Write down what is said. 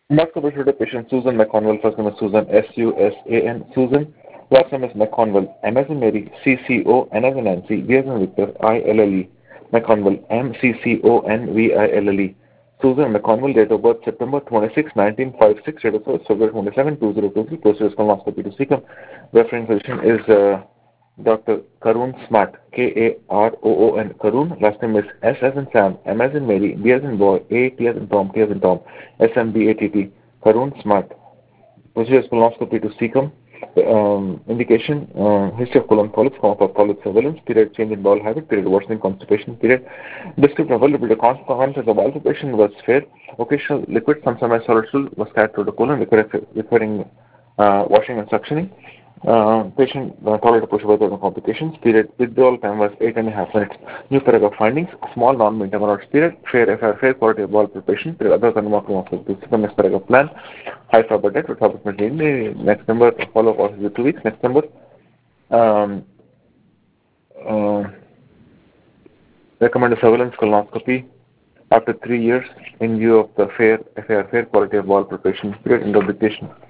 Mark submitted to patient Susan McConville. First name is Susan, S-U-S-A-N, Susan. Last name is McConville, M as in Mary, C-C-O, N as in Nancy, V as in Victor, I-L-L-E. McConville, M-C-C-O-N-V-I-L-L-E. Susan McConville, date of birth September 26, 1956, date of birth February 27, 2023, procedure colonoscopy to cecum. Referring physician is Dr. Karun Smart, K-A-R-O-O-N, Karun. Last name is S as in Sam, M as in Mary, B as in boy, A, T as in Tom, T as in Tom, S-M-B-A-T-T, Karun Smart. Procedure colonoscopy to cecum. Indication, history of colon polyps, polyp surveillance, period change in bowel habit, period worsening constipation, period. Description availability, contents of bowel preparation was fair. Occasional liquid, some semi-solid stool was carried to the colon, requiring washing and suctioning. Patient tolerated push without complications. Period withdrawal time was 8.5 minutes. New paragraph findings. Small non-meeting period. Fair quality of bowel preparation. Period other than walking off the next paragraph plan. High fiber diet with approximately next number. Follow up after 2 weeks. Next number. Recommended surveillance colonoscopy after 3 years in view of the fair quality of bowel preparation. Period. End of dictation.